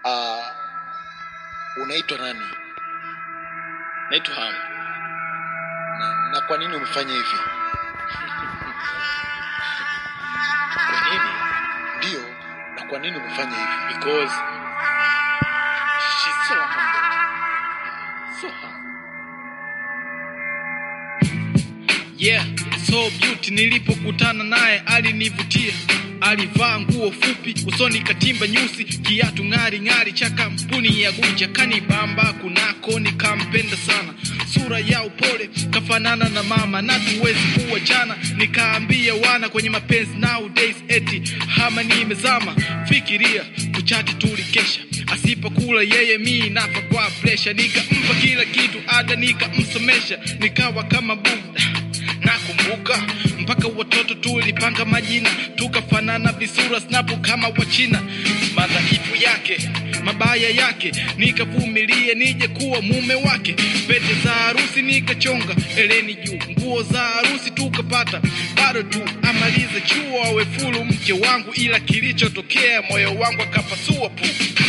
Unaitwa nani? Naitwa Ham. Na kwa nini umefanya hivi? Kwa nini? Ndio, na kwa nini umefanya hivi? Because she's so humble. So humble. Yeah, so beauty. Nilipokutana naye alinivutia. Alivaa nguo fupi, usoni katimba nyusi, kiatu ngari ngari cha kampuni ya Gucci. Kanibamba kunako nikampenda sana. Sura ya upole kafanana na mama, na tuwezi kuachana. Nikaambia wana kwenye mapenzi nowadays eti hama nimezama. Fikiria kuchati tulikesha, asipokula yeye mimi nafa kwa pressure. Nikampa kila kitu ada nikamsomesha, nikawa kama bubu. Nakumbuka mpaka watoto tulipanga majina, tukafanana visura snapu kama wachina. Madhaifu yake, mabaya yake, nikavumilia nije kuwa mume wake. Pete za harusi nikachonga, eleni juu, nguo za harusi tukapata. Bado tu amalize chuo awe fulu mke wangu, ila kilichotokea moyo wangu akapasua pu.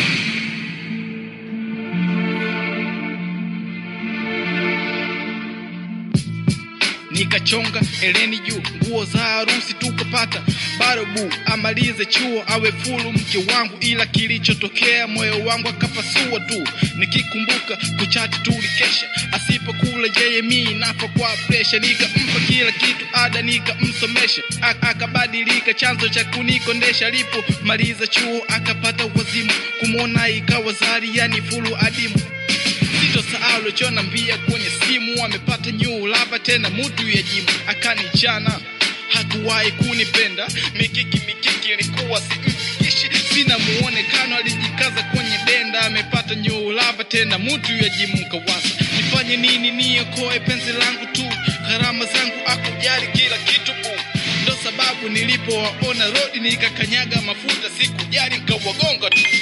Nikachonga eleni juu, nguo za harusi tukapata. Bado bu amalize chuo awe fulu mke wangu, ila kilichotokea moyo wangu akapasua tu. Nikikumbuka kuchati tulikesha, asipokula yeye mimi nafa kwa pressure. Nikampa kila kitu ada nikamsomesha, akabadilika chanzo cha kunikondesha. Alipo maliza chuo akapata wazimu, kumuona ikawa zari yani fulu adimu. Sitosahau alichonambia kwenye simu, amepata new lover tena mtu ya jimu. Akanichana, hakuwahi kunipenda, mikiki ilikuwa simfikishi. Sina muonekano, alijikaza kwenye denda. Amepata new lover tena mtu ya jimu. Kawasa nifanye nini niokoe penzi langu tu, gharama zangu akujali kila kitu bu. Ndo sababu nilipowaona road nikakanyaga mafuta, sikujali nikawagonga tu.